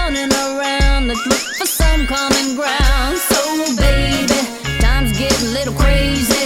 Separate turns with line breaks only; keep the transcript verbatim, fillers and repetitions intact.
running around. Let's look for some common ground. So baby, time's getting a little crazy.